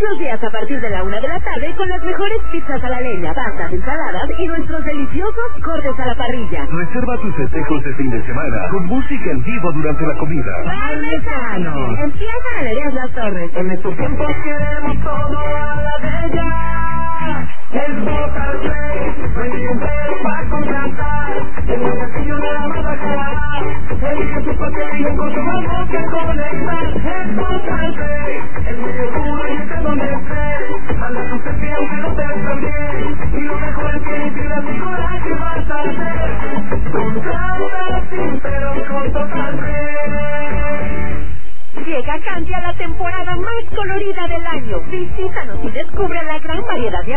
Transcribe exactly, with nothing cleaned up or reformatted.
los días a partir de la una de la tarde con las mejores pizzas a la leña, pastas, ensaladas y nuestros deliciosos cortes a la parrilla. Reserva tus festejos de fin de semana con música en vivo durante la comida. ¡Parmesano! Empieza Galerías Las Torres. En estos tiempos queremos todo a la bella. Es Vocal Play, no hay ningún pero para contratar. En el castillo de la Madagascar, elige tu paquete y con tu mano que conectar. Es Vocal Play, es muy seguro y esté donde estés. Manda tu selfie aunque no te ves bien. Y lo mejor es que inspiras mi coraje vas a hacer. Contrata sin pero con Vocal Play. Llega Candia la temporada más colorida del año. Visítanos y descubre la gran variedad de